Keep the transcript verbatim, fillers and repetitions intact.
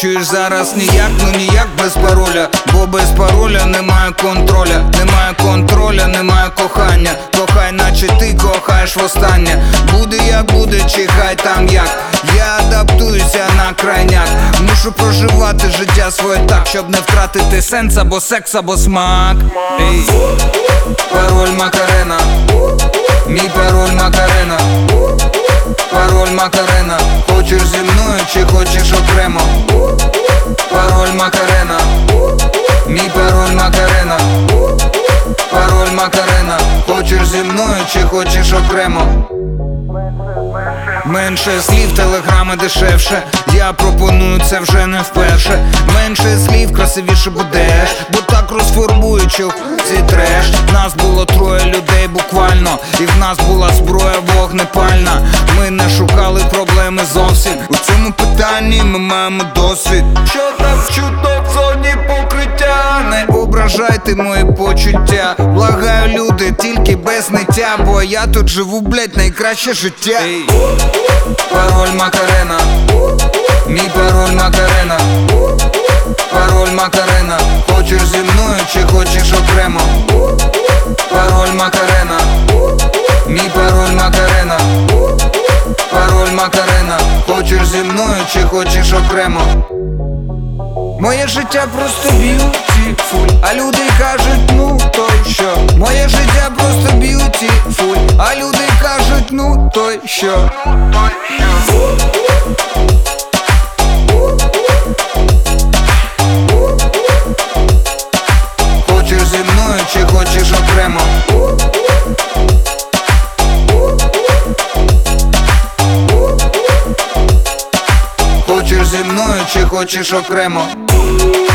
Чуєш, зараз ніяк, ну ніяк без пароля, бо без пароля немає контроля, немає контроля, немає кохання. Кохай, наче ти кохаєш востаннє. Буде як буде, чи хай там як. Я адаптуюся на крайняк. Мушу проживати життя своє так, щоб не втратити сенс або секс, або смак. Ей. Пароль Макарена, мій пароль Макарена. Пароль Макарена, хочеш зі мною чи хочеш окремо? Пароль Макарена, мій пароль Макарена. Пароль Макарена, хочеш зі мною чи хочеш окремо? Менше слів, телеграми дешевше. Я пропоную це вже не вперше. Менше слів, красивіше будеш, бо так розфарбують ці треш. Нас було троє людей буквально, і в нас була зброя вогнепальна. Ми не шукали проблеми зовсім. У цьому питанні ми маємо досвід. Що так чуток в зоні покриття? Не ображайте мої почуття. Благаю, люди, тільки без ниття, бо я тут живу, блять, найкраще життя. Ей. Пароль Макарена, мій пароль Макарена. Пароль Макарена, хочеш зі мною чи хочеш окремо? Пароль Макарена, мій пароль Макарена. Пароль Макарена, хочеш зі мною чи хочеш окремо? Моє життя просто beautiful, а люди кажуть, ну то й що. Моє життя просто beautiful, а люди кажуть, ну то й що. Хочеш зі мною чи хочеш окремо? Хочеш зі мною чи хочеш окремо?